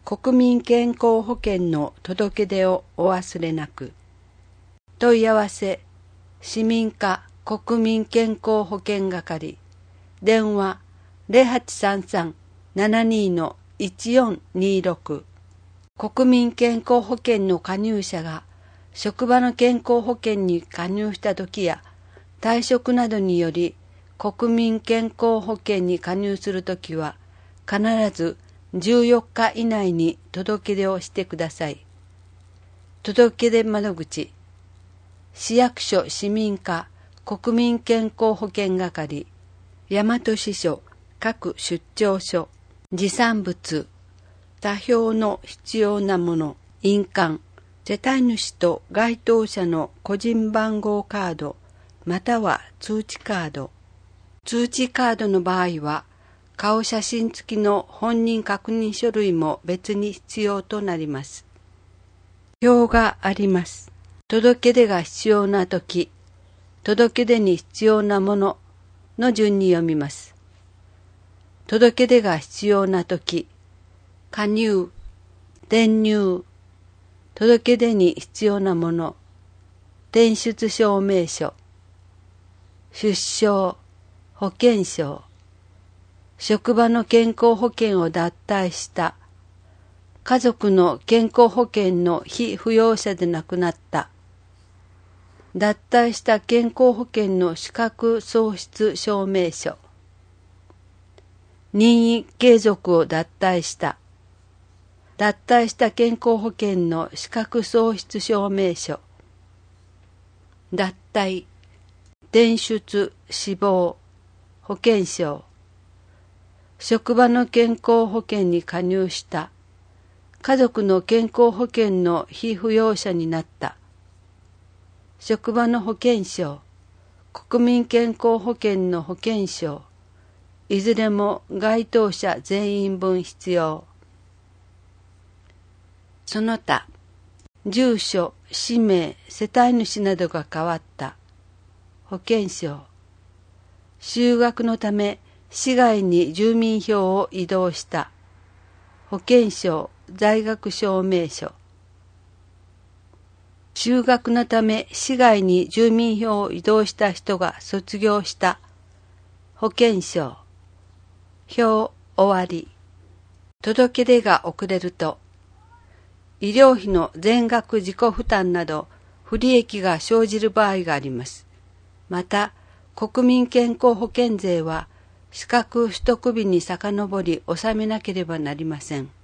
国民健康保険の届け出をお忘れなく。問い合わせ、市民課国民健康保険係、電話0833-72-1426。国民健康保険の加入者が職場の健康保険に加入したときや退職などにより国民健康保険に加入するときは必ず14日以内に届け出をしてください。届け出窓口、市役所市民課国民健康保険係、大和支所各出張所、持産物、他表の必要なもの、印鑑、世帯主と該当者の個人番号カード、または通知カード。通知カードの場合は、顔写真付きの本人確認書類も別に必要となります。表があります。届け出が必要なとき、届け出に必要なものの順に読みます。届け出が必要なとき、加入、転入、届け出に必要なもの、転出証明書、出生、保険証、職場の健康保険を脱退した、家族の健康保険の被扶養者で亡くなった、脱退した健康保険の資格喪失証明書、任意継続を脱退した、脱退した健康保険の資格喪失証明書、脱退、転出、死亡、保険証、職場の健康保険に加入した、家族の健康保険の被扶養者になった、職場の保険証、国民健康保険の保険証、いずれも該当者全員分必要。その他、住所、氏名、世帯主などが変わった、保険証、就学のため市外に住民票を移動した、保険証、在学証明書、就学のため市外に住民票を移動した人が卒業した、保険証、表終わり。届け出が遅れると、医療費の全額自己負担など不利益が生じる場合があります。また、国民健康保険税は資格取得日に遡り納めなければなりません。